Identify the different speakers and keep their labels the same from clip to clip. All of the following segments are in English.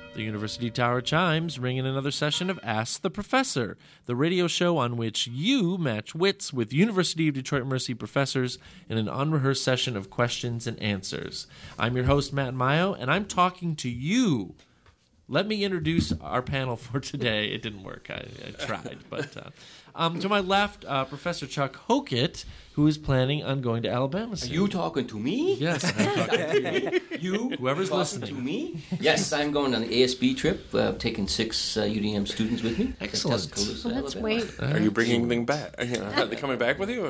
Speaker 1: The University Tower chimes ring in another session of Ask the Professor, the radio show on which you match wits with University of Detroit Mercy professors in an unrehearsed session of questions and answers. I'm your host, Matt Mayo, and I'm talking to you. Let me introduce our panel for today. It didn't work. I tried. But to my left, Professor Chuck Hokett, who is planning on going to Alabama soon.
Speaker 2: Are you talking to me?
Speaker 1: Yes, I'm talking to you.
Speaker 2: You?
Speaker 1: Whoever's
Speaker 2: talking
Speaker 1: listening.
Speaker 2: to me? Yes, I'm going on an ASB trip, taking 6 UDM students with me.
Speaker 1: Excellent.
Speaker 2: Tuscaloosa,
Speaker 3: Well, that's
Speaker 2: Alabama.
Speaker 3: great.
Speaker 4: Are you bringing anything back? Are they coming back with you?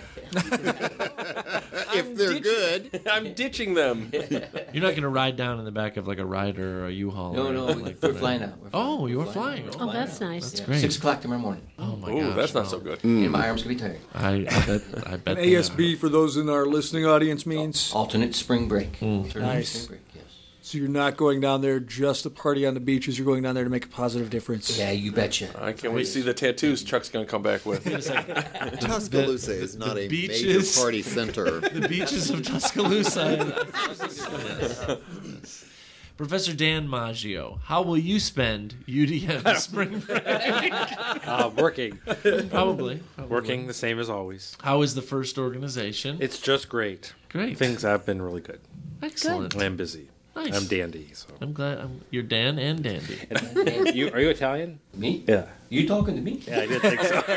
Speaker 5: If they're good.
Speaker 4: I'm ditching them.
Speaker 1: You're not going to ride down in the back of like a Ryder or a U-Haul.
Speaker 2: No,
Speaker 1: or
Speaker 2: no,
Speaker 1: anything like
Speaker 2: we're
Speaker 1: that.
Speaker 2: flying out.
Speaker 1: Oh, you are flying.
Speaker 2: We're
Speaker 3: Oh,
Speaker 2: flying
Speaker 3: that's
Speaker 2: out.
Speaker 3: nice.
Speaker 1: That's great.
Speaker 2: 6 o'clock tomorrow morning.
Speaker 1: Oh my
Speaker 4: Ooh,
Speaker 1: gosh.
Speaker 4: that's not
Speaker 1: no.
Speaker 4: so good.
Speaker 2: And my arm's going to be tired.
Speaker 1: I bet.
Speaker 6: An
Speaker 1: they are.
Speaker 6: ASB, for those in our listening audience, means
Speaker 2: Alternate spring break. Alternate
Speaker 6: Nice.
Speaker 2: spring break, yes.
Speaker 6: so you're not going down there just to party on the beaches. You're going down there to make a positive difference.
Speaker 2: Yeah, you betcha.
Speaker 4: I can't wait to see the tattoos Chuck's going to come back with.
Speaker 5: Tuscaloosa is not a major
Speaker 1: beaches-
Speaker 5: party center.
Speaker 1: The beaches of Tuscaloosa. Yes. Professor Dan Maggio, how will you spend UDM spring break?
Speaker 7: Working.
Speaker 1: Probably.
Speaker 7: Working the same as always.
Speaker 1: How is the first organization?
Speaker 7: It's just great.
Speaker 1: Great.
Speaker 7: Things have been really good.
Speaker 1: Excellent.
Speaker 7: I'm busy.
Speaker 1: Nice.
Speaker 7: I'm dandy. So.
Speaker 1: I'm glad you're Dan and Dandy.
Speaker 7: Are you Italian?
Speaker 2: Me?
Speaker 7: Yeah.
Speaker 2: You talking to me?
Speaker 7: Yeah, I did think so.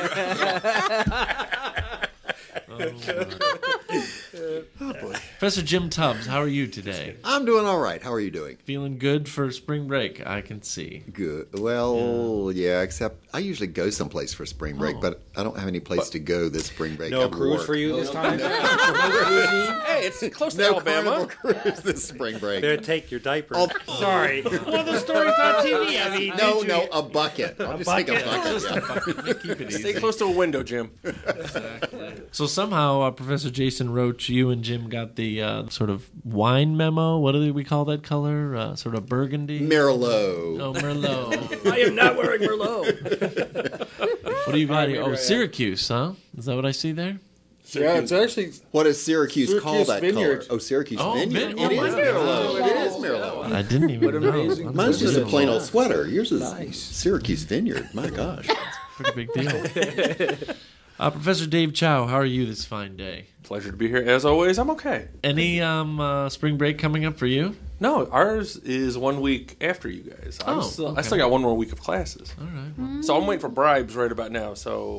Speaker 1: Professor Jim Tubbs, how are you today?
Speaker 5: I'm doing all right. How are you doing?
Speaker 1: Feeling good for spring break, I can see.
Speaker 5: Good. Well, yeah, except I usually go someplace for spring break, but I don't have any place to go this spring break.
Speaker 7: No
Speaker 5: I
Speaker 7: cruise
Speaker 5: work.
Speaker 7: for you this time?
Speaker 4: Hey, it's close to
Speaker 5: No
Speaker 4: Alabama.
Speaker 5: Carnival cruise this spring break.
Speaker 7: There, take your diaper.
Speaker 5: Oh.
Speaker 7: Sorry. Well, the story's on TV. I mean,
Speaker 5: No, a bucket. I'll just take a bucket. Yeah.
Speaker 1: Keep it
Speaker 4: Stay
Speaker 1: easy.
Speaker 4: close to a window, Jim.
Speaker 1: So somehow, Professor Jason Roach, you and Jim got the sort of wine memo. What do we call that color? Sort of burgundy?
Speaker 5: Merlot.
Speaker 1: Oh, Merlot.
Speaker 6: I am not wearing Merlot.
Speaker 1: What do you got here? Oh, Syracuse, huh? Is that what I see there?
Speaker 6: Yeah, it's actually
Speaker 5: What does Syracuse call that
Speaker 6: Vineyard.
Speaker 5: color? Oh, Syracuse
Speaker 1: Oh,
Speaker 5: Vineyard.
Speaker 1: Vineyard.
Speaker 5: It is Merlot. It is Merlot.
Speaker 1: I didn't even
Speaker 6: What
Speaker 1: know.
Speaker 6: amazing.
Speaker 1: That's
Speaker 5: Mine's just a plain old sweater. Yours is
Speaker 6: Nice.
Speaker 5: Syracuse Vineyard. My gosh.
Speaker 1: pretty big deal. Professor Dave Chow, how are you this fine day?
Speaker 4: Pleasure to be here. As always, I'm okay.
Speaker 1: Any spring break coming up for you?
Speaker 4: No, ours is 1 week after you guys. I
Speaker 1: okay.
Speaker 4: still got one more week of classes.
Speaker 1: All right. Well,
Speaker 4: So I'm waiting for bribes right about now. So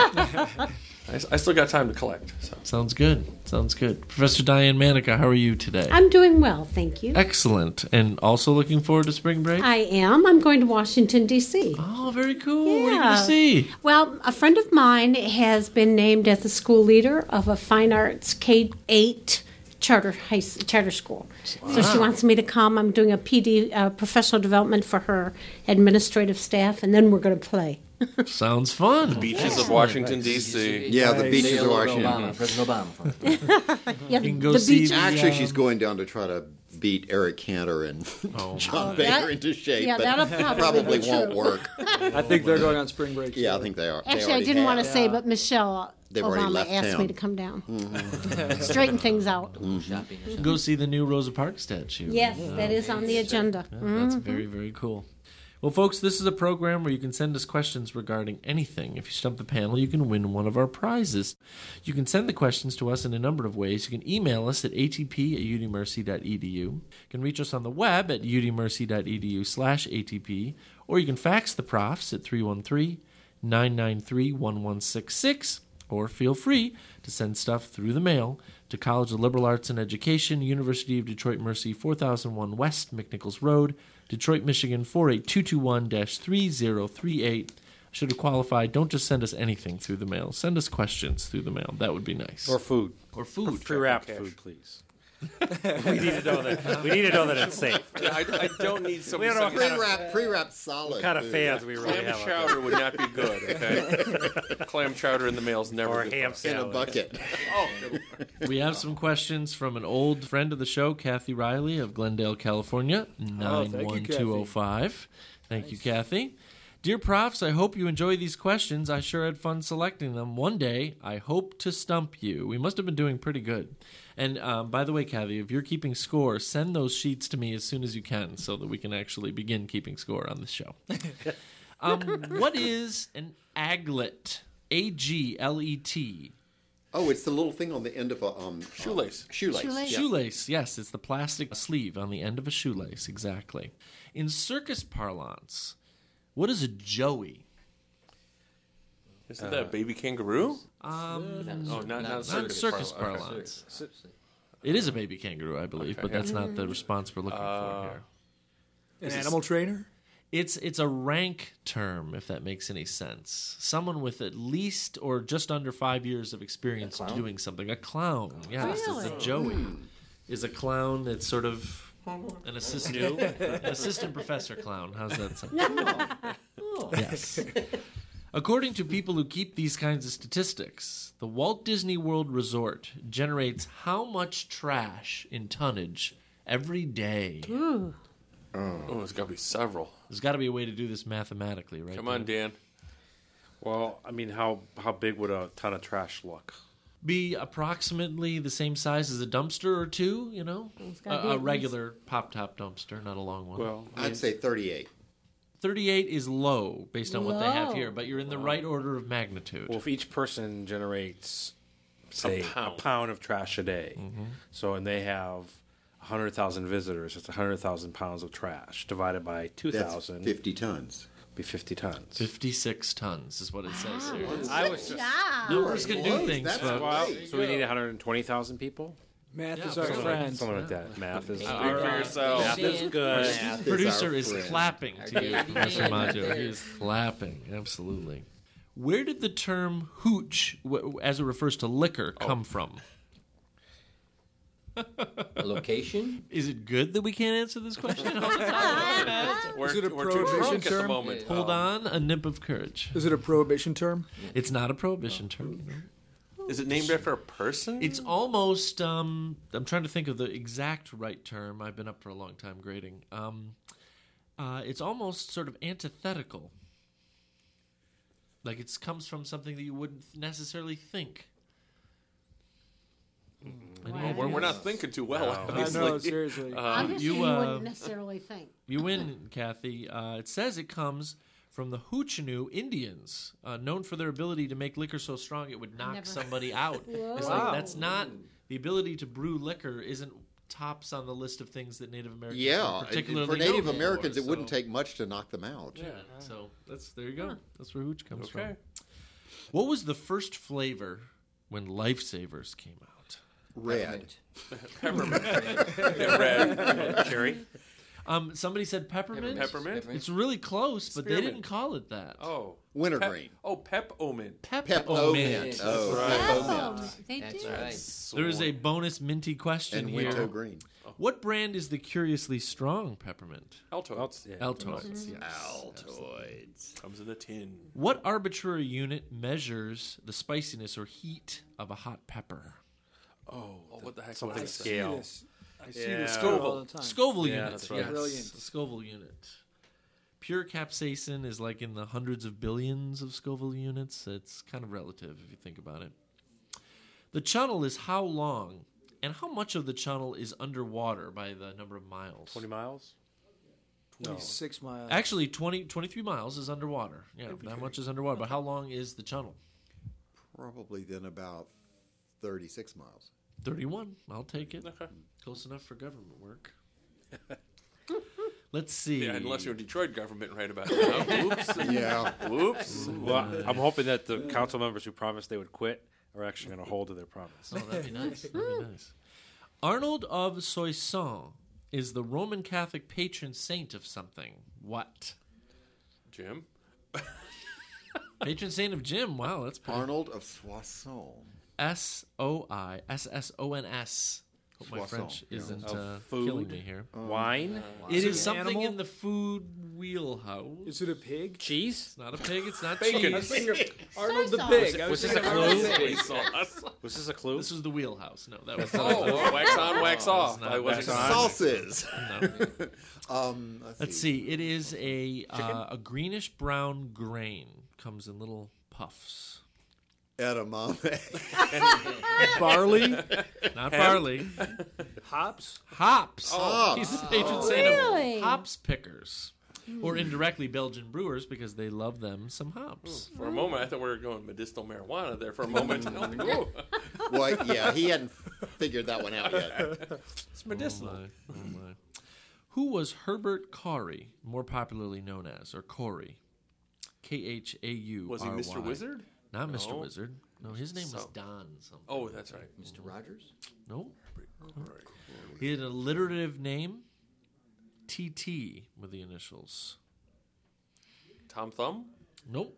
Speaker 4: I still got time to collect. So.
Speaker 1: sounds good. Sounds good. Professor Diane Manica, how are you today?
Speaker 3: I'm doing well, thank you.
Speaker 1: Excellent. And also looking forward to spring break?
Speaker 3: I am. I'm going to Washington, D.C.
Speaker 1: Oh, very cool. What are you going
Speaker 3: Yeah.
Speaker 1: to see?
Speaker 3: Well, a friend of mine has been named as the school leader of a fine arts K-8 charter school. So she wants me to come. I'm doing a PD, professional development for her administrative staff, and then we're going to play.
Speaker 1: Sounds fun.
Speaker 4: Beaches of Washington, D.C.
Speaker 5: Yeah, the
Speaker 2: Say
Speaker 5: beaches of
Speaker 2: hello to
Speaker 5: Washington.
Speaker 2: Obama, President Obama.
Speaker 3: Yeah,
Speaker 1: You can go
Speaker 3: the
Speaker 1: see
Speaker 3: beach.
Speaker 1: the,
Speaker 5: Actually, she's going down to try to beat Eric Cantor and John Baker
Speaker 3: that-
Speaker 5: into shape,
Speaker 3: yeah,
Speaker 5: but
Speaker 3: that'll probably be
Speaker 5: won't
Speaker 3: true.
Speaker 5: work.
Speaker 6: I think they're going on spring break.
Speaker 5: Yeah, I think they are. They
Speaker 3: Actually, I
Speaker 5: already
Speaker 3: didn't want to
Speaker 5: have.
Speaker 3: say, but Michelle
Speaker 5: They've already
Speaker 3: Obama
Speaker 5: left
Speaker 3: asked
Speaker 5: town.
Speaker 3: me to come down. Straighten things out.
Speaker 2: Shopping.
Speaker 1: Go see the new Rosa Parks statue.
Speaker 3: Yes, that is on the agenda.
Speaker 1: That's very, very cool. Well, folks, this is a program where you can send us questions regarding anything. If you stump the panel, you can win one of our prizes. You can send the questions to us in a number of ways. You can email us at atp@udmercy.edu. You can reach us on the web at udmercy.edu/atp, or you can fax the profs at 313-993-1166, or feel free to send stuff through the mail to College of Liberal Arts and Education, University of Detroit Mercy, 4001 West McNichols Road, Detroit, Michigan, 48221-3038. Should have qualified. Don't just send us anything through the mail. Send us questions through the mail. That would be nice.
Speaker 7: Or food.
Speaker 1: Or food.
Speaker 7: Pre-wrapped food, please. We need to know that it's safe.
Speaker 4: I don't need some
Speaker 7: We don't know
Speaker 5: Pre-wrapped solid.
Speaker 7: What kind of
Speaker 5: food.
Speaker 7: fans we really
Speaker 4: clam
Speaker 7: have.
Speaker 4: chowder would not be good. Okay, clam chowder in the mail's never
Speaker 7: Or
Speaker 4: good.
Speaker 7: ham
Speaker 5: In a
Speaker 7: salad.
Speaker 5: bucket.
Speaker 1: We have some questions from an old friend of the show, Kathy Riley of Glendale, California,
Speaker 6: Oh, thank you,
Speaker 1: 91205. Thank you, Kathy. Dear profs, I hope you enjoy these questions. I sure had fun selecting them. One day, I hope to stump you. We must have been doing pretty good. And by the way, Kathy, if you're keeping score, send those sheets to me as soon as you can so that we can actually begin keeping score on the show. What is an aglet? A-G-L-E-T.
Speaker 5: Oh, it's the little thing on the end of a
Speaker 4: Shoelace.
Speaker 5: Shoelace.
Speaker 3: Shoelace.
Speaker 5: Yeah.
Speaker 1: Shoelace, yes, it's the plastic sleeve on the end of a shoelace, exactly. In circus parlance, what is a joey?
Speaker 4: Isn't that a baby kangaroo?
Speaker 2: Oh,
Speaker 4: not
Speaker 1: circus parlance. It is a baby kangaroo, I believe, but that's not the response we're looking for here.
Speaker 6: An animal trainer?
Speaker 1: It's a rank term, if that makes any sense. Someone with at least or just under 5 years of experience doing something. A clown, yes, it's a
Speaker 3: Really?
Speaker 1: joey. Is a clown that's sort of an assistant professor clown. How's that sound? Yes. According to people who keep these kinds of statistics, the Walt Disney World Resort generates how much trash in tonnage every day?
Speaker 4: Oh, it's got to be several.
Speaker 1: There's got to be a way to do this mathematically, right?
Speaker 4: Come on, Dan.
Speaker 7: Well, I mean, how big would a ton of trash look?
Speaker 1: Be approximately the same size as a dumpster or two, you know?
Speaker 3: gotta be
Speaker 1: A
Speaker 3: at
Speaker 1: regular pop-top dumpster, not a long one.
Speaker 7: Well,
Speaker 5: I'd say 38.
Speaker 1: 38 is low based on what they have
Speaker 3: Low.
Speaker 1: here, but you're in the right order of magnitude.
Speaker 7: well, if each person generates, say, a
Speaker 4: pound.
Speaker 7: pound of trash a day, so and they have 100,000 visitors, it's 100,000 pounds of trash divided by
Speaker 5: That's
Speaker 7: 2,000,
Speaker 5: 50 tons.
Speaker 7: be 50 tons.
Speaker 1: 56 tons is what it says here.
Speaker 7: I was just,
Speaker 1: Numbers can do
Speaker 5: Close.
Speaker 1: things,
Speaker 5: That's
Speaker 1: folks.
Speaker 7: well,
Speaker 5: great.
Speaker 7: so we need 120,000 people.
Speaker 6: Math is
Speaker 1: Yeah,
Speaker 6: our
Speaker 1: something
Speaker 6: friend.
Speaker 7: Something like that. Math is
Speaker 4: Speak for yourself.
Speaker 7: math is good.
Speaker 5: Math is
Speaker 1: Producer
Speaker 5: our
Speaker 1: is
Speaker 5: friend.
Speaker 1: clapping
Speaker 2: Our
Speaker 1: to you,
Speaker 2: daddy
Speaker 1: Professor
Speaker 2: man
Speaker 1: Maggio.
Speaker 2: right
Speaker 1: He
Speaker 2: there.
Speaker 1: is clapping, absolutely. Where did the term hooch, as it refers to liquor, come from?
Speaker 2: A location?
Speaker 1: Is it good that we can't answer this question all the time?
Speaker 4: We're,
Speaker 6: Is it a
Speaker 4: we're too
Speaker 6: prohibition
Speaker 4: drunk at the
Speaker 6: term?
Speaker 4: moment.
Speaker 1: Hold on, a nip of courage.
Speaker 6: Is it a prohibition term?
Speaker 1: It's not a prohibition term. You know?
Speaker 4: Is it named after a person?
Speaker 1: It's almost. I'm trying to think of the exact right term. I've been up for a long time grading. It's almost sort of antithetical. Like it comes from something that you wouldn't necessarily think.
Speaker 4: We're not thinking too well,
Speaker 6: I
Speaker 4: obviously.
Speaker 6: know, seriously.
Speaker 3: Obviously, you wouldn't necessarily think.
Speaker 1: You win, Kathy. It says it comes from the Hoochinoo Indians, known for their ability to make liquor so strong it would knock
Speaker 3: Never-
Speaker 1: somebody out. It's like that's not the ability to brew liquor isn't tops on the list of things that Native Americans
Speaker 5: Yeah,
Speaker 1: are particularly
Speaker 5: for Native
Speaker 1: known
Speaker 5: Americans,
Speaker 1: for,
Speaker 5: it wouldn't
Speaker 1: so-
Speaker 5: take much to knock them out.
Speaker 1: Yeah, so there you go. That's where hooch comes
Speaker 4: Okay.
Speaker 1: from. What was the first flavor when Lifesavers came out?
Speaker 5: Red.
Speaker 4: Red.
Speaker 7: Cherry?
Speaker 1: Somebody said peppermint.
Speaker 4: Peppermint?
Speaker 1: It's really close, but they
Speaker 4: Spearmint.
Speaker 1: didn't call it that.
Speaker 4: Oh.
Speaker 5: Wintergreen.
Speaker 4: Peppermint.
Speaker 5: Peppermint. Oh,
Speaker 3: Oh,
Speaker 5: peppermint.
Speaker 3: they
Speaker 2: That's
Speaker 3: do.
Speaker 2: right.
Speaker 1: There is a bonus minty question
Speaker 5: And
Speaker 1: here.
Speaker 5: winter green.
Speaker 1: What brand is the curiously strong peppermint?
Speaker 4: Altoids.
Speaker 7: Yeah.
Speaker 1: Altoids. Yes.
Speaker 5: Altoids.
Speaker 4: Comes in a tin.
Speaker 1: What arbitrary unit measures the spiciness or heat of a hot pepper?
Speaker 4: Oh, what the heck?
Speaker 7: Something
Speaker 4: was that?
Speaker 7: scale.
Speaker 6: I see
Speaker 7: Yeah.
Speaker 6: this scoville all the time.
Speaker 1: Scoville
Speaker 7: Yeah,
Speaker 1: unit.
Speaker 7: that's right.
Speaker 1: Yes.
Speaker 6: Brilliant.
Speaker 1: The Scoville unit. Pure capsaicin is like in the hundreds of billions of Scoville units. It's kind of relative if you think about it. The channel is how long, and how much of the channel is underwater by the number of miles?
Speaker 7: 20 miles?
Speaker 6: 26 miles.
Speaker 1: Actually, 23 miles is underwater. Yeah, that much is underwater. But how long is the channel?
Speaker 5: Probably then about 36 miles.
Speaker 1: 31. I'll take it.
Speaker 4: Okay.
Speaker 1: Close enough for government work. Let's see.
Speaker 4: Yeah, unless you're Detroit government right about now. Oops.
Speaker 5: Yeah.
Speaker 4: Whoops.
Speaker 7: Well, I'm hoping that the council members who promised they would quit are actually going to hold to their promise.
Speaker 1: Oh, that'd be nice. That'd be nice. Arnold of Soissons is the Roman Catholic patron saint of something. What?
Speaker 4: Jim?
Speaker 1: Patron saint of Jim. Wow, that's pretty.
Speaker 5: Arnold of Soissons.
Speaker 1: Soissons. Hope my
Speaker 7: Poisson.
Speaker 1: French isn't
Speaker 7: food.
Speaker 1: killing me here.
Speaker 7: Wine,
Speaker 1: It
Speaker 6: it
Speaker 1: is
Speaker 6: an
Speaker 1: something
Speaker 6: animal?
Speaker 1: in the food wheelhouse.
Speaker 6: Is it a pig?
Speaker 7: cheese.
Speaker 1: It's not a pig. It's not
Speaker 4: Bacon.
Speaker 1: cheese.
Speaker 6: Arnold the
Speaker 3: sauce.
Speaker 6: pig. I
Speaker 7: Was this a
Speaker 6: thinking Arnold the
Speaker 7: clue?
Speaker 6: pig.
Speaker 7: Was this a clue?
Speaker 1: This was the wheelhouse. No, that was
Speaker 4: Oh, wax on, wax off.
Speaker 1: not
Speaker 4: I wasn't
Speaker 1: wax
Speaker 4: gonna-
Speaker 1: on.
Speaker 5: Sauces.
Speaker 1: No. Let's see. It is a greenish brown grain. Comes in little puffs.
Speaker 5: Edamame.
Speaker 6: Barley,
Speaker 1: Not barley.
Speaker 6: hops.
Speaker 1: Hops.
Speaker 5: Oh.
Speaker 1: He's the patron saint
Speaker 3: Really?
Speaker 1: of hops pickers. Or indirectly Belgian brewers because they love them some hops.
Speaker 4: For a moment, I thought we were going medicinal marijuana there for a moment. Ooh,
Speaker 5: Well, yeah, he hadn't figured that one out yet.
Speaker 4: it's medicinal.
Speaker 1: Oh my. Who was Herbert Corey, more popularly known as, or Corey? Khau.
Speaker 4: Was he Mr. Wizard?
Speaker 1: Not Mr.
Speaker 4: No.
Speaker 1: Wizard. No, his name was
Speaker 4: So-
Speaker 1: Don something.
Speaker 4: Oh, that's right.
Speaker 2: Mr. Rogers?
Speaker 1: Nope. He had an alliterative name, TT with the initials.
Speaker 4: Tom Thumb?
Speaker 1: Nope.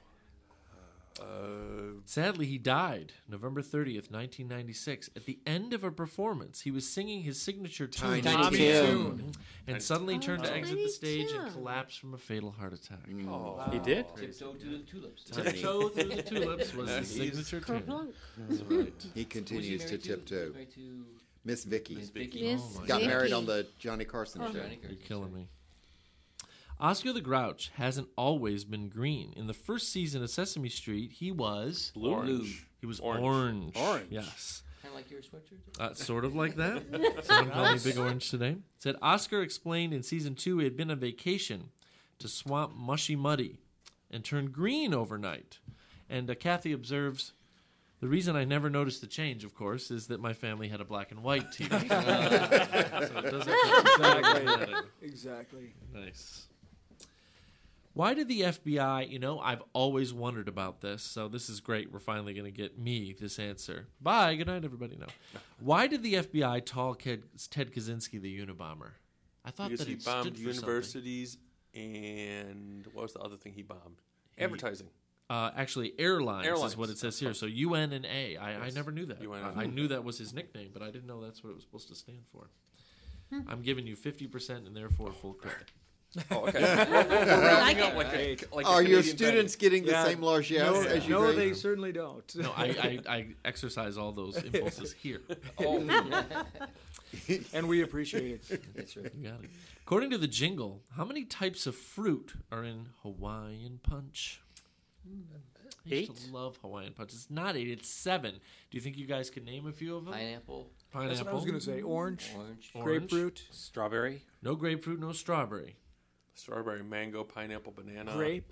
Speaker 1: Sadly, he died November 30th, 1996. At the end of a performance, he was singing his signature tune,
Speaker 2: Tiny Tim.
Speaker 1: and suddenly turned to exit the
Speaker 3: Tiny
Speaker 1: stage and
Speaker 3: Tim.
Speaker 1: collapsed from a fatal heart attack.
Speaker 7: He did.
Speaker 2: Tiptoe to the tulips.
Speaker 1: Tiptoe Through the Tulips was his signature tune.
Speaker 3: Kerplunk.
Speaker 1: That's right.
Speaker 5: He continues to tiptoe.
Speaker 2: Married to
Speaker 5: Miss Vicky
Speaker 2: Miss Vicky.
Speaker 3: Miss
Speaker 5: got
Speaker 3: Vicky.
Speaker 5: married on the Johnny Carson show.
Speaker 2: Johnny
Speaker 1: You're
Speaker 2: Carson.
Speaker 1: killing me. Oscar the Grouch hasn't always been green. In the first season of Sesame Street, he was
Speaker 4: Orange.
Speaker 1: He was
Speaker 4: Orange.
Speaker 1: orange. Yes.
Speaker 2: Kind of like your sweatshirt?
Speaker 1: Sort of like that. Someone called me Big Orange today. Said Oscar explained in season 2 he had been on vacation to Swamp Mushy Muddy and turned green overnight. And Kathy observes, the reason I never noticed the change, of course, is that my family had a black and white TV. So it doesn't
Speaker 6: Exactly.
Speaker 1: Nice. Why did the FBI, I've always wondered about this, so this is great. We're finally going to get me this answer. Bye. Good night, everybody. No. Why did the FBI call Ted Kaczynski the Unabomber? I thought
Speaker 4: Because
Speaker 1: that
Speaker 4: he
Speaker 1: it stood
Speaker 4: bombed
Speaker 1: for something.
Speaker 4: universities and what was the other thing he bombed? Advertising.
Speaker 1: Actually, airlines is
Speaker 4: Airlines.
Speaker 1: what it says here. So UN and A. I never knew that.
Speaker 4: UN.
Speaker 1: I knew that was his nickname, but I didn't know that's what it was supposed to stand for. I'm giving you 50% and therefore full credit.
Speaker 4: Oh, okay.
Speaker 3: Like
Speaker 4: Up
Speaker 3: it.
Speaker 4: like a, like a
Speaker 5: Are your
Speaker 4: Canadian
Speaker 5: students getting the
Speaker 6: Yeah.
Speaker 5: same largesse
Speaker 6: No,
Speaker 5: as you?
Speaker 6: no,
Speaker 5: grade?
Speaker 6: they certainly don't.
Speaker 1: No, I exercise all those impulses here.
Speaker 4: penny. Oh,
Speaker 6: And we appreciate it.
Speaker 2: That's right.
Speaker 1: You got it. According to the jingle, how many types of fruit are in Hawaiian Punch? I used
Speaker 7: 8?
Speaker 1: to love Hawaiian Punch. It's not 8, it's 7. Do you think you guys could name a few of them?
Speaker 2: Pineapple,
Speaker 1: Pineapple.
Speaker 6: That's what I was going to say. Orange,
Speaker 2: orange,
Speaker 6: grapefruit,
Speaker 7: Strawberry.
Speaker 1: No grapefruit, no strawberry.
Speaker 4: strawberry, mango, pineapple, banana.
Speaker 6: grape.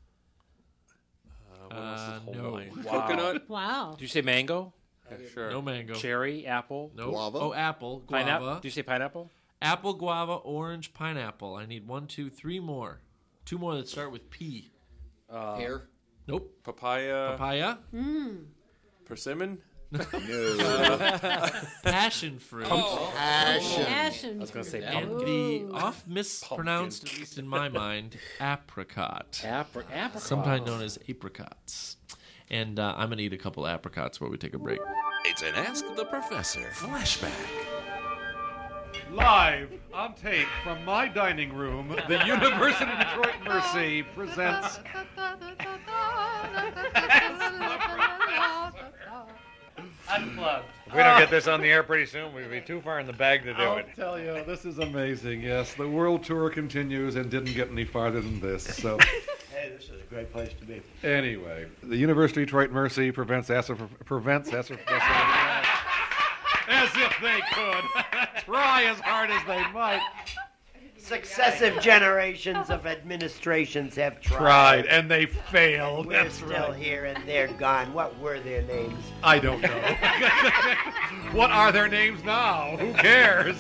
Speaker 4: What else is
Speaker 1: no.
Speaker 4: Hawaiian?
Speaker 7: Wow.
Speaker 4: Coconut?
Speaker 3: Wow.
Speaker 7: Did you say mango?
Speaker 4: Yeah, sure.
Speaker 1: No mango.
Speaker 7: Cherry, apple,
Speaker 1: No.
Speaker 5: Guava?
Speaker 1: Oh, apple. Guava.
Speaker 7: pineapple. Do you say pineapple?
Speaker 1: Apple, guava, orange, pineapple. I need 1, 2, 3 more. 2 more that start with P.
Speaker 2: pear,
Speaker 1: Nope.
Speaker 4: Papaya.
Speaker 1: Papaya.
Speaker 4: Persimmon?
Speaker 5: No.
Speaker 1: Passion fruit.
Speaker 5: Passion.
Speaker 3: Passion.
Speaker 7: I was going to say
Speaker 1: And
Speaker 7: pumpkin.
Speaker 1: the oft mispronounced, at least in my mind, apricot.
Speaker 7: Apricot.
Speaker 1: Sometimes known as apricots. And I'm going to eat a couple apricots while we take a break.
Speaker 8: It's an Ask the Professor flashback.
Speaker 9: Live on tape from my dining room, the University of Detroit Mercy presents. Unplugged.
Speaker 10: If we don't get this on the air pretty soon, we'll be too far in the bag to do
Speaker 9: I'll
Speaker 10: it.
Speaker 9: tell you, this is amazing. Yes, the world tour continues and didn't get any farther than this. So,
Speaker 10: Hey, this is a great place to be.
Speaker 9: anyway, the University of Detroit Mercy prevents as if they could. Try as hard as they might.
Speaker 10: Successive generations of administrations have
Speaker 9: Tried, and they failed.
Speaker 10: We're
Speaker 9: That's
Speaker 10: still
Speaker 9: right.
Speaker 10: here and they're gone. What were their names?
Speaker 9: I don't know. What are their names now? Who cares?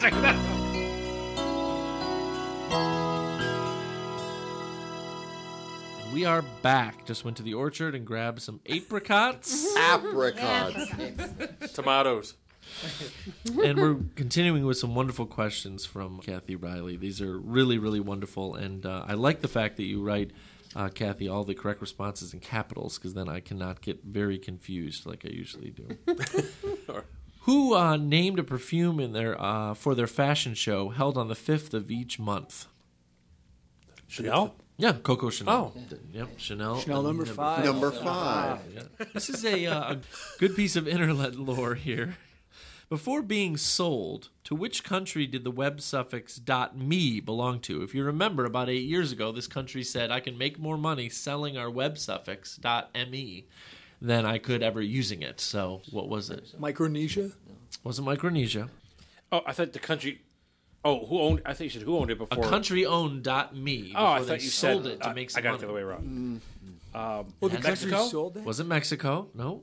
Speaker 1: We are back. Just went to the orchard and grabbed some apricots.
Speaker 5: Apricots.
Speaker 4: Tomatoes.
Speaker 1: And we're continuing with some wonderful questions from Kathy Riley. These are really, really wonderful. And I like the fact that you write, Kathy, all the correct responses in capitals, because then I cannot get very confused like I usually do. Who named a perfume in their for their fashion show held on the 5th of each month?
Speaker 7: Chanel?
Speaker 1: Yeah, Coco Chanel.
Speaker 7: Oh.
Speaker 1: Yep, Chanel.
Speaker 6: Chanel number 5.
Speaker 5: Number 5.
Speaker 1: Yeah. This is a good piece of internet lore here. Before being sold, to which country did the web suffix .me belong to? If you remember, about 8 years ago, this country said, I can make more money selling our web suffix .me than I could ever using it. So what was it?
Speaker 6: Micronesia?
Speaker 1: Was it Micronesia?
Speaker 7: Oh, I thought the country. Oh, who owned? I think you said who owned it before.
Speaker 1: A country owned .me.
Speaker 7: Oh, I
Speaker 1: before
Speaker 7: thought
Speaker 1: they
Speaker 7: you
Speaker 1: sold
Speaker 7: said
Speaker 1: it to make some
Speaker 7: I got
Speaker 1: money.
Speaker 7: it the other way around.
Speaker 6: Well, the country
Speaker 7: Mexico?
Speaker 6: sold that?
Speaker 1: Was it Mexico? No.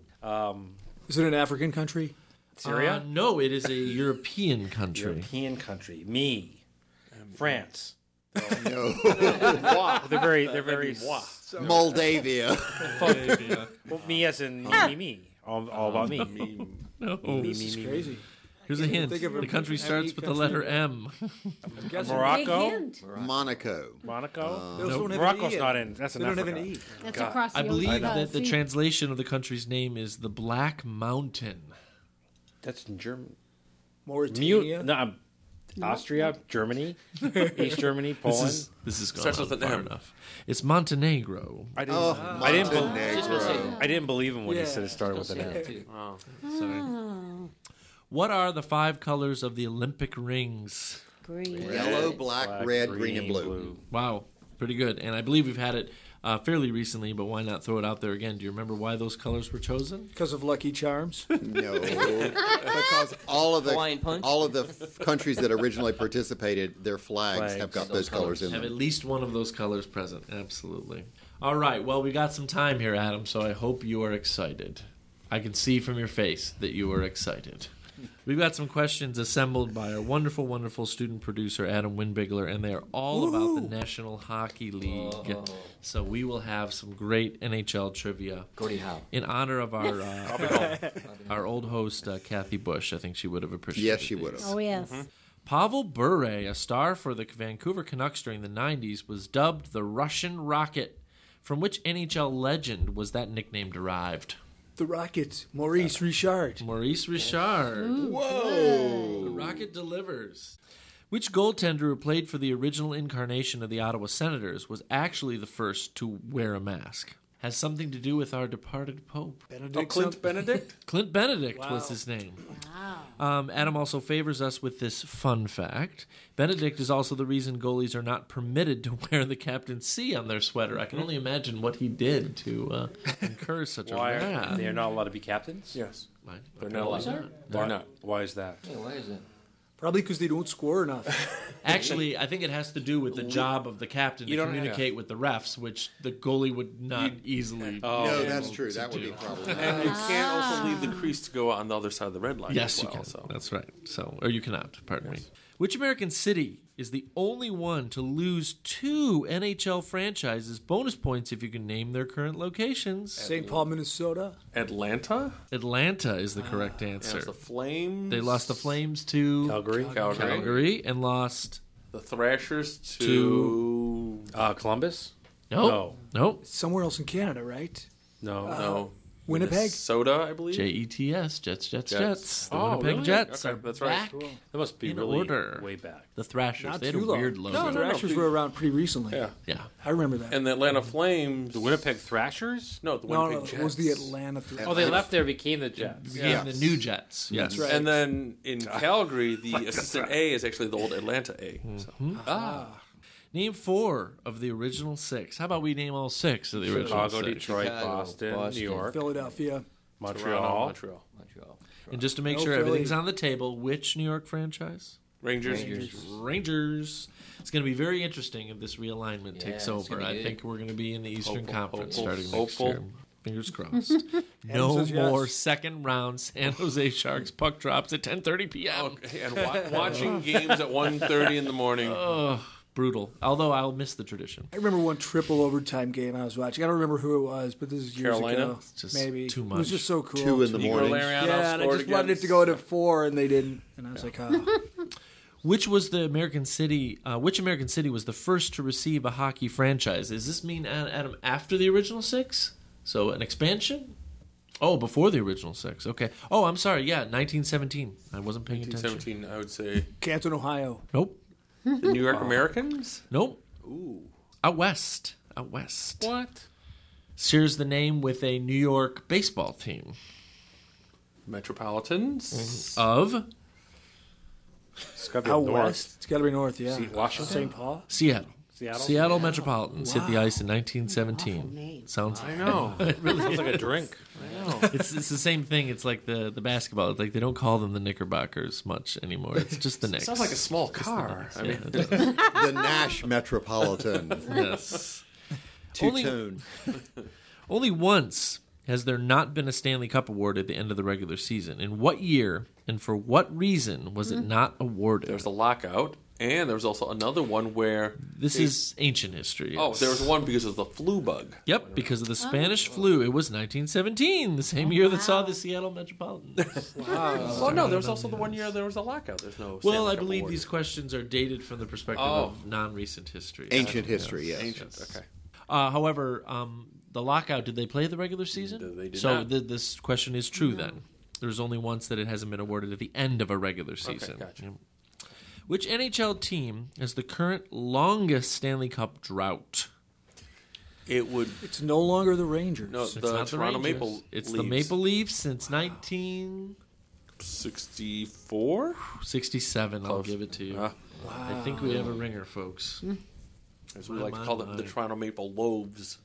Speaker 6: Is it an African country?
Speaker 7: Syria?
Speaker 1: No, it is a European country.
Speaker 7: European country. Me. France.
Speaker 5: No.
Speaker 7: They're very.
Speaker 5: Moldavia.
Speaker 7: Well, me as in me. All about me.
Speaker 1: No.
Speaker 6: This is crazy.
Speaker 1: Here's a hint.
Speaker 6: think of a
Speaker 1: The country
Speaker 6: ME
Speaker 1: starts with the letter M.
Speaker 6: I'm guessing.
Speaker 7: Morocco?
Speaker 3: Big hint.
Speaker 5: Monaco.
Speaker 7: Monaco?
Speaker 6: They also don't have
Speaker 7: Morocco's
Speaker 6: an E in
Speaker 7: not
Speaker 6: it.
Speaker 7: in. That's
Speaker 6: They
Speaker 7: in
Speaker 6: don't have
Speaker 7: Africa.
Speaker 6: an E.
Speaker 3: That's across the
Speaker 1: I believe
Speaker 3: ocean.
Speaker 1: that the
Speaker 3: See?
Speaker 1: translation of the country's name is the Black Mountain.
Speaker 7: That's in Germany.
Speaker 6: Mauritania?
Speaker 7: No, Austria, Germany, East Germany, Poland.
Speaker 1: This is going
Speaker 4: Starts
Speaker 1: on
Speaker 4: with an
Speaker 1: far
Speaker 4: M.
Speaker 1: enough. It's Montenegro.
Speaker 7: I didn't.
Speaker 5: Oh,
Speaker 7: I didn't.
Speaker 5: Montenegro.
Speaker 7: I didn't believe him when he
Speaker 6: Yeah.
Speaker 7: said it started with an
Speaker 2: Say that
Speaker 7: M.
Speaker 2: too.
Speaker 1: Sorry. What are the 5 colors of the Olympic rings?
Speaker 3: Green.
Speaker 5: Yellow, black, red, green, and blue.
Speaker 1: Wow, pretty good. And I believe we've had it fairly recently, but why not throw it out there again? Do you remember why those colors were chosen?
Speaker 6: Because of Lucky Charms?
Speaker 5: No, because all of
Speaker 2: Hawaiian Punch?
Speaker 5: the countries that originally participated, their flags
Speaker 7: Flags.
Speaker 5: have got
Speaker 2: Those
Speaker 5: those colors in
Speaker 1: Have at
Speaker 5: them.
Speaker 1: least one of those colors present. Absolutely. All right. Well, we got some time here, Adam, so I hope you are excited. I can see from your face that you are excited. We've got some questions assembled by our wonderful, wonderful student producer, Adam Winbigler, and they are all about the National Hockey League. So we will have some great NHL trivia
Speaker 2: Gordie Howe.
Speaker 1: in honor of our old host, Kathy Bush. I think she would have appreciated
Speaker 5: Yes, she would have.
Speaker 3: Oh, yes.
Speaker 1: Pavel Bure, a star for the Vancouver Canucks during the 90s, was dubbed the Russian Rocket. From which NHL legend was that nickname derived?
Speaker 6: The Rockets. Maurice Richard.
Speaker 1: Maurice Richard.
Speaker 5: Whoa!
Speaker 1: The Rocket delivers. Which goaltender who played for the original incarnation of the Ottawa Senators was actually the first to wear a mask? Has something to do with our departed Pope.
Speaker 6: Benedict.
Speaker 7: Clint Benedict?
Speaker 1: Clint Benedict was his name. Adam also favors us with this fun fact. Benedict is also the reason goalies are not permitted to wear the captain's C on their sweater. I can only imagine what he did to incur such a
Speaker 7: Why
Speaker 1: wrath.
Speaker 7: they're not allowed to be captains?
Speaker 4: Yes.
Speaker 1: Right.
Speaker 4: They're
Speaker 1: Okay.
Speaker 4: not
Speaker 1: Why
Speaker 4: allowed.
Speaker 1: not?
Speaker 4: They're not.
Speaker 7: Why is that?
Speaker 2: Yeah, why is that?
Speaker 6: Probably because they don't score enough.
Speaker 1: Actually, I think it has to do with the job of the captain to
Speaker 7: You don't
Speaker 1: communicate with the refs, which the goalie would not easily.
Speaker 5: No, that's true. That would be problematic.
Speaker 4: And you can't also leave the crease to go on the other side of the red line.
Speaker 1: Yes,
Speaker 4: as
Speaker 1: you
Speaker 4: well,
Speaker 1: can.
Speaker 4: So.
Speaker 1: That's right. So, or you cannot. Pardon me. Which American city is the only one to lose 2 NHL franchises? Bonus points if you can name their current locations.
Speaker 6: St. Paul, Minnesota.
Speaker 4: Atlanta?
Speaker 1: Atlanta is the correct
Speaker 4: Yeah,
Speaker 1: answer.
Speaker 4: it's the Flames.
Speaker 1: They lost the Flames to
Speaker 7: Calgary?
Speaker 1: Calgary and lost
Speaker 4: The Thrashers to
Speaker 7: Columbus?
Speaker 1: no.
Speaker 6: Somewhere else in Canada, right?
Speaker 7: No.
Speaker 4: no.
Speaker 6: Winnipeg?
Speaker 4: Minnesota, I believe.
Speaker 1: Jets. Jets. The
Speaker 4: Oh,
Speaker 1: Winnipeg
Speaker 4: really?
Speaker 1: Jets
Speaker 4: Okay,
Speaker 1: are
Speaker 4: that's right.
Speaker 1: back.
Speaker 6: Cool.
Speaker 7: That must be
Speaker 1: In
Speaker 7: really
Speaker 1: order.
Speaker 7: way back.
Speaker 1: The Thrashers.
Speaker 6: Not
Speaker 1: They had
Speaker 6: too
Speaker 1: a
Speaker 6: long.
Speaker 1: weird logo.
Speaker 6: No, the Thrashers were around pretty recently.
Speaker 4: Yeah.
Speaker 1: Yeah.
Speaker 6: I remember that.
Speaker 4: And the Atlanta Flames.
Speaker 7: The Winnipeg Thrashers?
Speaker 4: No, the
Speaker 6: no,
Speaker 4: Winnipeg Jets.
Speaker 6: it was the Atlanta Thrashers.
Speaker 7: Oh, they left there, became the Jets.
Speaker 1: Yeah. The new Jets. Yes.
Speaker 6: That's right.
Speaker 4: And then in Calgary, the assistant A is actually the old Atlanta A. So.
Speaker 1: Name 4 of the original 6. How about we name all 6 of the original
Speaker 7: Chicago,
Speaker 1: 6?
Speaker 7: Detroit,
Speaker 2: Chicago,
Speaker 7: Boston,
Speaker 2: Boston.
Speaker 7: New York,
Speaker 6: Philadelphia.
Speaker 7: Montreal.
Speaker 4: Montreal.
Speaker 2: Montreal.
Speaker 1: And just to make
Speaker 6: No
Speaker 1: sure
Speaker 6: Philly.
Speaker 1: everything's on the table, which New York franchise?
Speaker 4: Rangers.
Speaker 1: Rangers. It's going to be very interesting if this realignment
Speaker 2: Yeah,
Speaker 1: takes
Speaker 2: it's
Speaker 1: over.
Speaker 2: gonna be
Speaker 1: I
Speaker 2: good.
Speaker 1: think we're going to be in the Eastern
Speaker 4: Hopeful,
Speaker 1: Conference
Speaker 4: hopeful,
Speaker 1: starting
Speaker 4: hopeful.
Speaker 1: next year. Fingers crossed. No
Speaker 6: says yes.
Speaker 1: more second round San Jose Sharks puck drops at 10:30 p.m.
Speaker 4: Okay, and watching games at 1:30 in the morning.
Speaker 1: Brutal. Although I'll miss the tradition.
Speaker 6: I remember one triple overtime game I was watching. I don't remember who it was, but this is years
Speaker 4: Carolina?
Speaker 6: ago.
Speaker 1: Just
Speaker 6: Maybe.
Speaker 1: too
Speaker 6: It was
Speaker 1: much.
Speaker 6: just so cool.
Speaker 5: 2 in the
Speaker 4: Igor
Speaker 5: morning.
Speaker 4: Larionov
Speaker 6: Yeah, and I
Speaker 4: scored
Speaker 6: just wanted it to
Speaker 4: against-
Speaker 6: go to 4, and they didn't. And I was like, oh.
Speaker 1: Which was the American city? Which American city was the first to receive a hockey franchise? Does this mean, Adam, after the original 6? So an expansion? Oh, before the original 6. Okay. Oh, I'm sorry. Yeah, 1917. I wasn't paying attention.
Speaker 4: 1917, I would say.
Speaker 6: Canton, Ohio.
Speaker 1: Nope.
Speaker 4: The New York Americans?
Speaker 1: Nope.
Speaker 4: Ooh.
Speaker 1: Out west. Out west.
Speaker 4: What?
Speaker 1: Shares the name with a New York baseball team.
Speaker 4: Metropolitans?
Speaker 1: Of
Speaker 7: It's got to be
Speaker 6: Out
Speaker 7: north.
Speaker 6: west? It's got to be north, yeah.
Speaker 7: Washington?
Speaker 6: St. Paul?
Speaker 1: Seattle.
Speaker 7: Seattle?
Speaker 1: Seattle Metropolitans hit the ice in
Speaker 3: Awful
Speaker 1: 1917.
Speaker 3: name.
Speaker 1: Sounds.
Speaker 4: I know.
Speaker 1: It really
Speaker 7: Sounds like a drink.
Speaker 4: I know.
Speaker 1: It's the same thing. It's like the basketball. It's like they don't call them the Knickerbockers much anymore. It's just the Knicks.
Speaker 4: Sounds like a small car. I mean,
Speaker 1: Yeah, it does.
Speaker 5: The Nash Metropolitan.
Speaker 1: Yes.
Speaker 5: Two-tone.
Speaker 1: Only once has there not been a Stanley Cup award at the end of the regular season. In what year and for what reason was it not awarded?
Speaker 4: there's a lockout, and there was also another one where...
Speaker 1: This is ancient history.
Speaker 4: Oh,
Speaker 1: yes.
Speaker 4: there was one because of the flu bug.
Speaker 1: Yep, because of the Spanish flu. It was 1917, the same year that saw the Seattle Metropolitans.
Speaker 4: Oh, no, there was also the one year there was a lockout. There's no
Speaker 1: Well,
Speaker 4: Stanley
Speaker 1: I
Speaker 4: Cup
Speaker 1: believe
Speaker 4: award.
Speaker 1: these questions are dated from the perspective
Speaker 4: Oh.
Speaker 1: of non-recent history.
Speaker 5: Ancient history, yes.
Speaker 4: Ancient, okay.
Speaker 1: However, the lockout, did they play the regular season?
Speaker 4: They did
Speaker 1: so
Speaker 4: not.
Speaker 1: This question is true then. There's only once that it hasn't been awarded at the end of a regular
Speaker 4: Okay,
Speaker 1: season.
Speaker 4: gotcha.
Speaker 1: Yep. Which NHL team has the current longest Stanley Cup drought?
Speaker 4: It would...
Speaker 6: It's no longer the Rangers.
Speaker 4: No,
Speaker 1: It's
Speaker 4: the
Speaker 1: not
Speaker 4: Toronto
Speaker 1: Rangers.
Speaker 4: Maple
Speaker 1: It's
Speaker 4: Leafs.
Speaker 1: the Maple Leafs since 1967.
Speaker 4: 64?
Speaker 1: I'll
Speaker 4: Close.
Speaker 1: give it to you.
Speaker 4: Ah.
Speaker 1: I think we have a ringer, folks.
Speaker 4: As we like to call them, the Toronto Maple Loaves.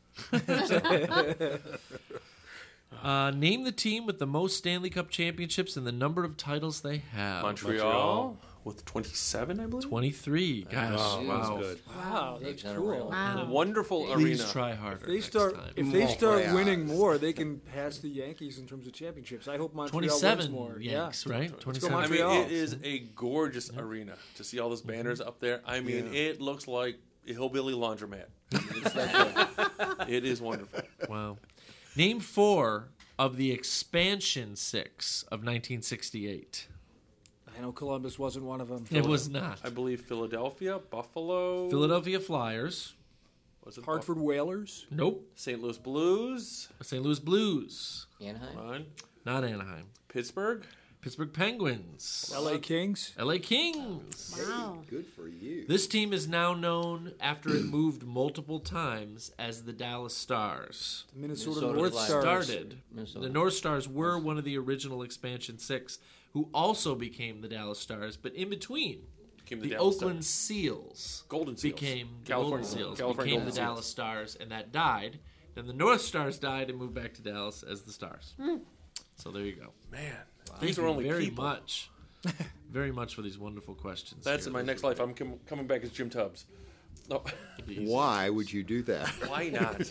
Speaker 1: Name the team with the most Stanley Cup championships and the number of titles they have.
Speaker 4: Montreal with 27, I believe.
Speaker 1: 23. Gosh,
Speaker 7: Oh,
Speaker 1: wow.
Speaker 7: that's good.
Speaker 6: Wow, that's
Speaker 2: Dave's
Speaker 6: cool.
Speaker 2: around.
Speaker 4: A wonderful
Speaker 1: Please
Speaker 4: arena.
Speaker 1: try harder.
Speaker 6: They
Speaker 1: next
Speaker 6: start
Speaker 1: time.
Speaker 6: if they start
Speaker 5: Yeah.
Speaker 6: winning more, they can pass the Yankees in terms of championships. I hope Montreal wins
Speaker 1: 27
Speaker 6: more.
Speaker 1: Yanks,
Speaker 6: yeah.
Speaker 1: right?
Speaker 6: Let's go
Speaker 1: 27.
Speaker 4: I mean,
Speaker 6: Montreal.
Speaker 4: it is a gorgeous arena to see all those banners up there. I mean, it looks like a hillbilly laundromat. It's that good. It is wonderful.
Speaker 1: Wow. Name 4 of the expansion 6 of 1968.
Speaker 6: I know Columbus wasn't one of them.
Speaker 1: It was not.
Speaker 4: I believe Philadelphia, Buffalo,
Speaker 1: Philadelphia Flyers.
Speaker 4: was it
Speaker 6: Hartford Whalers.
Speaker 1: Nope.
Speaker 4: St. Louis Blues,
Speaker 1: St. Louis Blues.
Speaker 2: Anaheim?
Speaker 4: on
Speaker 1: Not Anaheim.
Speaker 4: Pittsburgh,
Speaker 1: Pittsburgh Penguins.
Speaker 6: LA Kings.
Speaker 1: LA Kings.
Speaker 3: Wow.
Speaker 5: Good for you.
Speaker 1: This team is now known, after it moved multiple times, as the Dallas Stars.
Speaker 6: The Minnesota
Speaker 2: Minnesota
Speaker 6: North
Speaker 2: Flyers.
Speaker 6: Stars.
Speaker 1: Started.
Speaker 2: Minnesota.
Speaker 1: The North Stars were one of the original expansion 6, who also became the Dallas Stars, but in between,
Speaker 4: became
Speaker 1: the
Speaker 4: Dallas
Speaker 1: Oakland
Speaker 4: Stars.
Speaker 1: Seals
Speaker 4: Golden Seals.
Speaker 1: became the
Speaker 4: California-
Speaker 1: Golden Seals,
Speaker 4: California
Speaker 1: became
Speaker 4: Golden
Speaker 1: the Dallas Stars, and that died. Then the North Stars died and moved back to Dallas as the Stars. So there you go.
Speaker 4: Man,
Speaker 1: Thank
Speaker 4: these
Speaker 1: you
Speaker 4: are only
Speaker 1: very
Speaker 4: people.
Speaker 1: much. Very much for these wonderful questions.
Speaker 4: That's
Speaker 1: here.
Speaker 4: in my next life. I'm coming back as Jim Tubbs. No,
Speaker 5: Why would you do that?
Speaker 4: why not?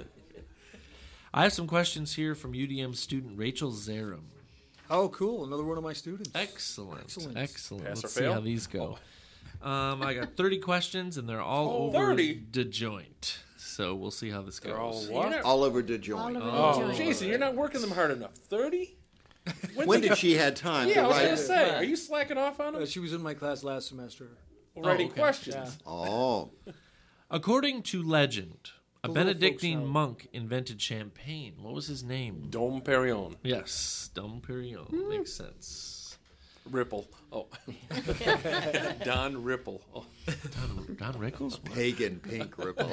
Speaker 1: I have some questions here from UDM student Rachel Zarum.
Speaker 6: Oh, cool. Another one of my students.
Speaker 1: Excellent.
Speaker 6: Excellent.
Speaker 1: Excellent.
Speaker 4: Pass or
Speaker 1: Let's see
Speaker 4: fail?
Speaker 1: how these go. I got 30 questions, and they're all
Speaker 4: Oh,
Speaker 1: over
Speaker 4: 30?
Speaker 1: the joint. So we'll see how this goes.
Speaker 4: They're all what?
Speaker 5: All over the joint.
Speaker 4: Oh, Jason, you're not working them hard enough. 30?
Speaker 5: When did she had time
Speaker 4: Yeah,
Speaker 5: to
Speaker 4: I was
Speaker 5: write
Speaker 4: going to
Speaker 5: it?
Speaker 4: say, are you slacking off on them?
Speaker 6: She was in my class last semester.
Speaker 4: Writing
Speaker 1: okay.
Speaker 4: questions.
Speaker 5: Oh,
Speaker 1: According to legend, a
Speaker 6: The little
Speaker 1: Benedictine
Speaker 6: folks know.
Speaker 1: monk invented champagne. What was his name?
Speaker 4: Dom Perignon.
Speaker 1: Yes, Dom Perignon. Makes sense.
Speaker 4: Ripple. Oh. Don Ripple. Oh.
Speaker 1: Don Rickles? What?
Speaker 5: pagan pink ripple.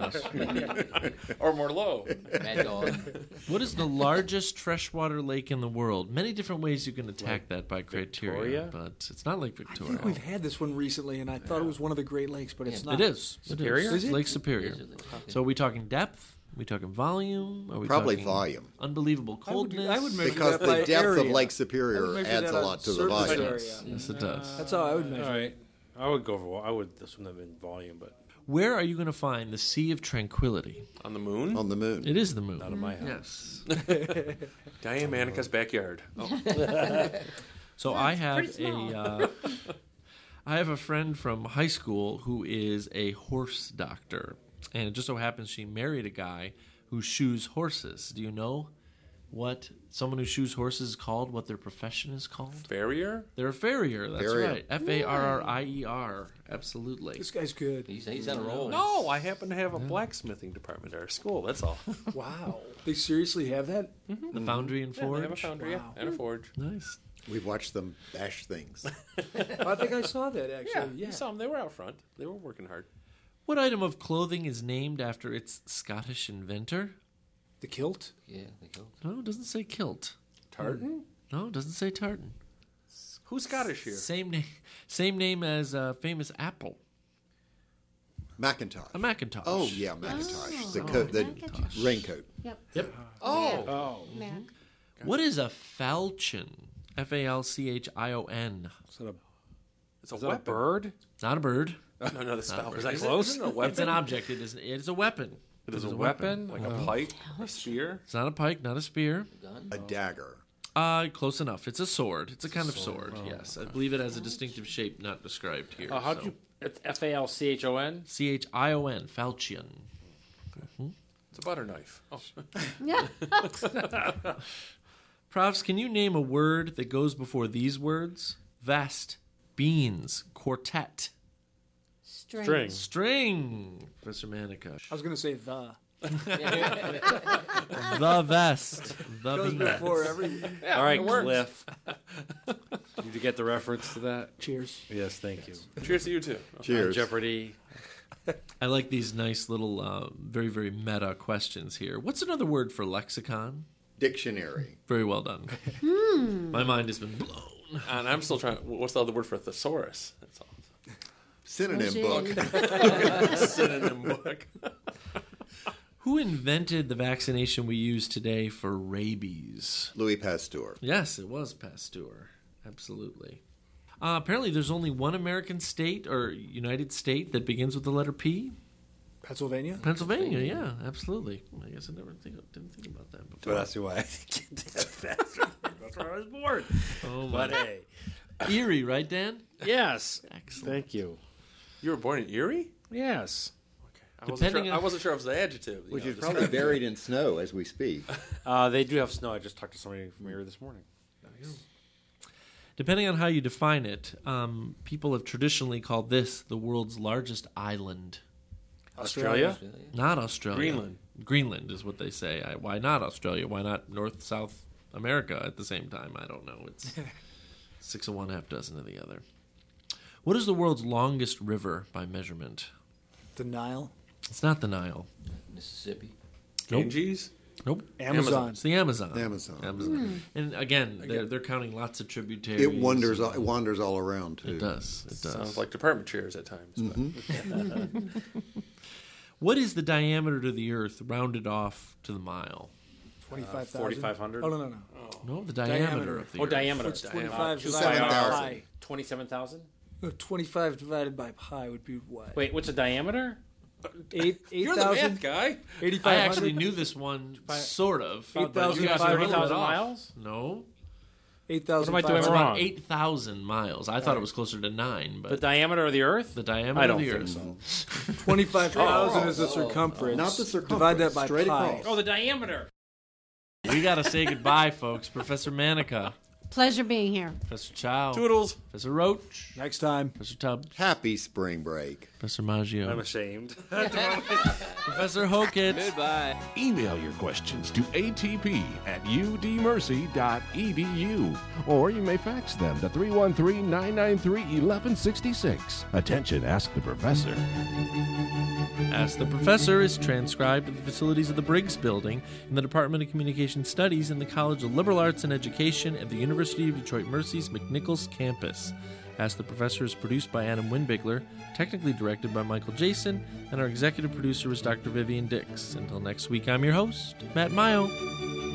Speaker 4: Or Merlot.
Speaker 2: Mad Dog.
Speaker 1: What is the largest freshwater lake in the world? Many different ways you can attack that by criteria,
Speaker 7: Victoria?
Speaker 1: but it's not Lake
Speaker 6: I
Speaker 1: Victoria.
Speaker 6: think we've had this one recently, and I thought it was one of the Great Lakes, but it's not.
Speaker 1: It is.
Speaker 7: Superior?
Speaker 1: It is.
Speaker 6: Is it?
Speaker 1: Lake Superior.
Speaker 2: Is it Lake Superior?
Speaker 1: So are we talking depth? Are we talking volume? Are we
Speaker 5: Probably
Speaker 1: talking
Speaker 5: volume.
Speaker 1: Unbelievable
Speaker 6: I would
Speaker 1: coldness?
Speaker 6: measure
Speaker 5: Because
Speaker 6: that
Speaker 5: the
Speaker 6: by
Speaker 5: depth
Speaker 6: area.
Speaker 5: of Lake
Speaker 6: I
Speaker 5: Superior
Speaker 6: would measure
Speaker 5: adds
Speaker 6: that
Speaker 5: a
Speaker 6: on
Speaker 5: lot to the
Speaker 6: surface
Speaker 5: volume.
Speaker 6: area.
Speaker 1: Yes, it does.
Speaker 6: That's how I would measure.
Speaker 7: All right. I would go for. I would assume them in volume, but
Speaker 1: Where are you going to find the Sea of Tranquility?
Speaker 4: On the moon?
Speaker 5: On the moon.
Speaker 1: It is the moon.
Speaker 7: not in my house.
Speaker 1: Yes.
Speaker 4: Diane Manica's backyard. Oh.
Speaker 1: So I have I have a friend from high school who is a horse doctor, and it just so happens she married a guy who shoes horses. Do you know what someone who shoes horses is called, what their profession is called?
Speaker 4: Farrier?
Speaker 1: They're a farrier. That's
Speaker 5: Farrier.
Speaker 1: right. Farrier. Absolutely.
Speaker 6: This guy's good.
Speaker 2: He's on a roll.
Speaker 4: No, I happen to have a blacksmithing department at our school. That's all.
Speaker 6: Wow. They seriously have that?
Speaker 1: The foundry and
Speaker 4: Yeah,
Speaker 1: forge.
Speaker 4: they have a foundry and a forge.
Speaker 1: Nice.
Speaker 5: We've watched them bash things.
Speaker 6: I think I saw that, actually.
Speaker 4: Yeah, you saw them. They were out front. They were working hard.
Speaker 1: What item of clothing is named after its Scottish inventor?
Speaker 6: The kilt?
Speaker 2: Yeah, the kilt.
Speaker 1: No, it doesn't say kilt.
Speaker 4: Tartan?
Speaker 1: No, it doesn't say tartan.
Speaker 4: Who's Scottish here?
Speaker 1: Same name as a famous apple.
Speaker 5: Macintosh.
Speaker 1: A Macintosh.
Speaker 5: Oh, yeah, Macintosh.
Speaker 3: Oh.
Speaker 5: The coat, the
Speaker 3: Macintosh.
Speaker 5: raincoat.
Speaker 1: Yep.
Speaker 4: Oh.
Speaker 3: Mac.
Speaker 1: What is a falchion? Falchion.
Speaker 4: It's a
Speaker 7: Is that a
Speaker 4: weapon.
Speaker 7: bird?
Speaker 1: Not a bird.
Speaker 4: No, that's
Speaker 1: Not a
Speaker 4: falcon.
Speaker 1: bird.
Speaker 7: Is that
Speaker 4: Is
Speaker 7: close?
Speaker 4: Isn't it a weapon?
Speaker 1: It's an object. It is a weapon.
Speaker 7: It is a weapon?
Speaker 4: Like a pike, a spear.
Speaker 1: It's not a pike, not a spear.
Speaker 2: Gun?
Speaker 5: A dagger.
Speaker 1: Close enough. It's a sword. It's a kind of sword. Yes, I believe it has a distinctive shape not described here.
Speaker 7: How'd you... It's Falchon?
Speaker 1: Chion. Falchion.
Speaker 4: It's a butter knife. Oh.
Speaker 3: Yeah.
Speaker 1: Profs, can you name a word that goes before these words? Vest, beans, quartet,
Speaker 3: String.
Speaker 1: string. Professor Manica.
Speaker 6: I was going to say the.
Speaker 1: The vest. The
Speaker 6: Goes
Speaker 1: beans.
Speaker 6: before everything.
Speaker 7: All right,
Speaker 4: it works.
Speaker 7: Cliff. Did you get the reference to that?
Speaker 6: Cheers.
Speaker 7: Yes, thank you.
Speaker 4: Cheers to you, too.
Speaker 5: Cheers.
Speaker 7: Jeopardy.
Speaker 1: I like these nice little, very, very meta questions here. What's another word for lexicon?
Speaker 5: Dictionary.
Speaker 1: Very well done. My mind has been blown.
Speaker 4: And I'm still trying. What's the other word for thesaurus? That's all.
Speaker 5: Synonym
Speaker 3: Roger.
Speaker 5: book.
Speaker 4: Synonym book.
Speaker 1: Who invented the vaccination we use today for rabies?
Speaker 5: Louis Pasteur.
Speaker 1: Yes, it was Pasteur. Absolutely. Apparently, there's only one American state or United State that begins with the letter P.
Speaker 6: Pennsylvania?
Speaker 1: Pennsylvania, yeah, absolutely. I guess I didn't think about that before.
Speaker 7: But that's why I did that faster. That's why I was bored.
Speaker 1: Oh
Speaker 7: But
Speaker 1: my.
Speaker 7: hey.
Speaker 1: Erie, right, Dan?
Speaker 7: Yes.
Speaker 1: Excellent.
Speaker 7: Thank you.
Speaker 4: You were born in Erie?
Speaker 7: Yes.
Speaker 1: Depending
Speaker 4: I
Speaker 1: on-
Speaker 4: wasn't sure if it was the adjective.
Speaker 5: Which is probably buried in snow as we speak.
Speaker 7: They do have snow. I just talked to somebody from here this morning.
Speaker 1: Depending on how you define it, people have traditionally called this the world's largest island.
Speaker 7: Australia?
Speaker 1: Not Australia.
Speaker 4: Greenland.
Speaker 1: Greenland is what they say. Why not Australia? Why not North, South America at the same time? I don't know. It's 6 of one, half dozen of the other. What is the world's longest river by measurement?
Speaker 6: The Nile?
Speaker 1: It's not the Nile.
Speaker 2: Mississippi.
Speaker 1: Nope.
Speaker 4: Ganges?
Speaker 1: Nope.
Speaker 6: Amazon.
Speaker 1: It's the Amazon.
Speaker 5: Amazon.
Speaker 1: And again, they're counting lots of tributaries.
Speaker 5: It wanders all around, too.
Speaker 1: It does. It does.
Speaker 4: Sounds like department chairs at times. But.
Speaker 1: What is the diameter to the Earth rounded off to the mile?
Speaker 6: 25,000.
Speaker 7: 4,500?
Speaker 6: Oh, no.
Speaker 1: No, the diameter of the Earth.
Speaker 7: diameter.
Speaker 6: What's 25 divided by
Speaker 5: 7,000.
Speaker 6: pi?
Speaker 7: 27,000?
Speaker 6: 25 divided by pi would be what?
Speaker 7: Wait, what's the diameter?
Speaker 4: You're the math guy.
Speaker 6: 8,500?
Speaker 1: I actually knew this one, sort of. but you guys are a little bit
Speaker 7: 30,000
Speaker 1: off.
Speaker 7: miles?
Speaker 1: No.
Speaker 6: 8,000.
Speaker 7: What am I doing
Speaker 1: It's
Speaker 7: wrong?
Speaker 1: about 8,000 miles. I thought it was closer to 9, but
Speaker 7: The diameter of the Earth?
Speaker 1: the diameter
Speaker 7: I don't
Speaker 1: of the
Speaker 7: think
Speaker 1: Earth.
Speaker 7: so.
Speaker 6: 25,000 is the circumference.
Speaker 5: Not the circumference.
Speaker 6: Divide that by
Speaker 5: straight
Speaker 6: pi.
Speaker 5: across.
Speaker 7: Oh, the diameter.
Speaker 1: We got to say goodbye, folks. Professor Manica,
Speaker 3: Pleasure being here.
Speaker 1: Professor Chow,
Speaker 4: Toodles.
Speaker 1: Professor Roach,
Speaker 6: Next time.
Speaker 1: Professor Tubbs,
Speaker 5: Happy spring break.
Speaker 1: Professor Maggio,
Speaker 7: I'm ashamed.
Speaker 1: Professor Hokett.
Speaker 2: Goodbye.
Speaker 8: Email your questions to atp@udmercy.edu, or you may fax them to 313-993-1166. Attention, Ask the Professor.
Speaker 1: Ask the Professor is transcribed at the facilities of the Briggs Building in the Department of Communication Studies in the College of Liberal Arts and Education at the University of Detroit Mercy's McNichols campus. Ask the Professor is produced by Adam Winbigler, technically directed by Michael Jason, and our executive producer is Dr. Vivian Dix. Until next week, I'm your host, Matt Mayo.